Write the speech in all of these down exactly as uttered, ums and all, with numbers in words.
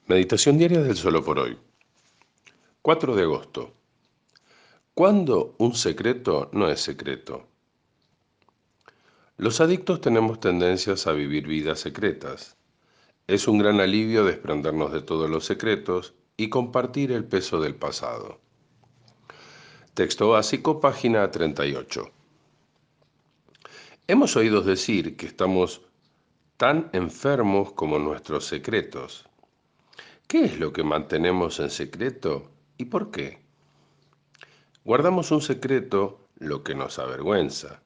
Meditación diaria del Solo por Hoy. cuatro de agosto. ¿Cuándo un secreto no es secreto? Los adictos tenemos tendencias a vivir vidas secretas. Es un gran alivio desprendernos de todos los secretos y compartir el peso del pasado. Texto básico, página treinta y ocho. Hemos oído decir que estamos tan enfermos como nuestros secretos. ¿Qué es lo que mantenemos en secreto y por qué? Guardamos un secreto lo que nos avergüenza.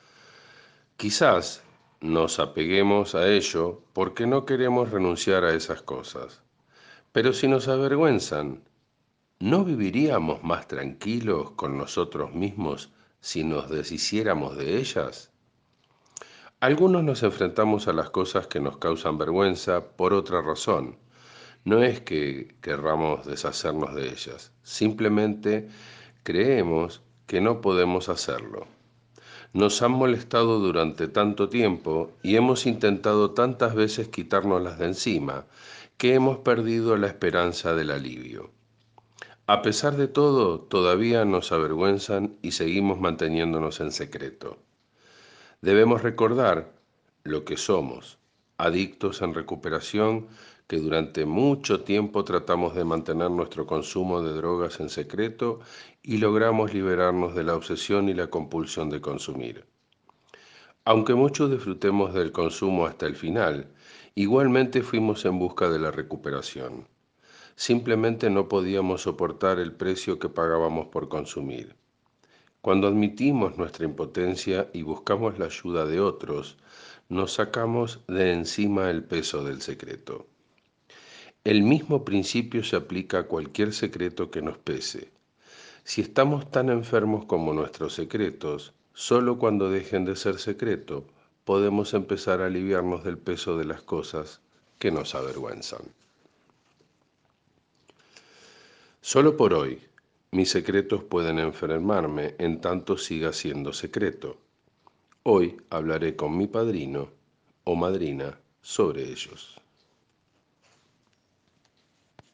Quizás nos apeguemos a ello porque no queremos renunciar a esas cosas. Pero si nos avergüenzan, ¿no viviríamos más tranquilos con nosotros mismos si nos deshiciéramos de ellas? Algunos nos enfrentamos a las cosas que nos causan vergüenza por otra razón. No es que querramos deshacernos de ellas, simplemente creemos que no podemos hacerlo. Nos han molestado durante tanto tiempo y hemos intentado tantas veces quitárnoslas de encima que hemos perdido la esperanza del alivio. A pesar de todo, todavía nos avergüenzan y seguimos manteniéndonos en secreto. Debemos recordar lo que somos, adictos en recuperación que durante mucho tiempo tratamos de mantener nuestro consumo de drogas en secreto y logramos liberarnos de la obsesión y la compulsión de consumir. Aunque muchos disfrutemos del consumo hasta el final, igualmente fuimos en busca de la recuperación. Simplemente no podíamos soportar el precio que pagábamos por consumir. Cuando admitimos nuestra impotencia y buscamos la ayuda de otros, nos sacamos de encima el peso del secreto. El mismo principio se aplica a cualquier secreto que nos pese. Si estamos tan enfermos como nuestros secretos, solo cuando dejen de ser secreto podemos empezar a aliviarnos del peso de las cosas que nos avergüenzan. Solo por hoy, mis secretos pueden enfermarme en tanto siga siendo secreto. Hoy hablaré con mi padrino o madrina sobre ellos.